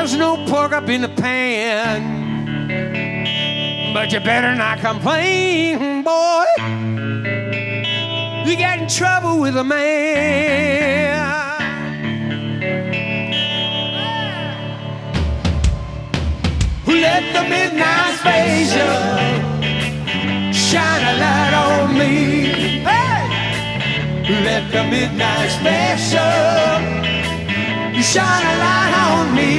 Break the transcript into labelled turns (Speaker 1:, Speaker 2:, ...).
Speaker 1: there's no pork up in the pan. But you better not complain, boy. You get in trouble with a man. Let the midnight special shine a light on me. Hey! Let the midnight special shine a light on me.